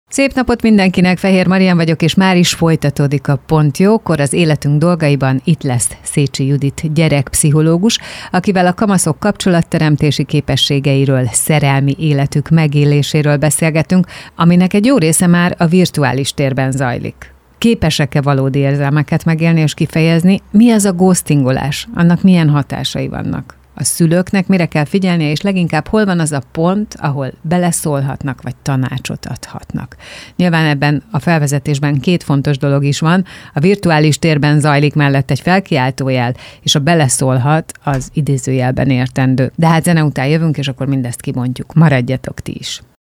Szép napot mindenkinek, Fehér Marian vagyok, és már is folytatódik a Pont Jókor. Az életünk dolgaiban itt lesz Szécsi Judit gyerekpszichológus, akivel a kamaszok kapcsolatteremtési képességeiről, szerelmi életük megéléséről beszélgetünk, aminek egy jó része már a virtuális térben zajlik. Képesek-e valódi érzelmeket megélni és kifejezni? Mi az a ghostingolás? Annak milyen hatásai vannak? A szülőknek mire kell figyelnie, és leginkább hol van az a pont, ahol beleszólhatnak, vagy tanácsot adhatnak. Nyilván ebben a felvezetésben két fontos dolog is van. A virtuális térben zajlik mellett egy felkiáltójel, és a beleszólhat az idézőjelben értendő. De hát zene után jövünk, és akkor mindezt kibontjuk. Maradjatok ti is!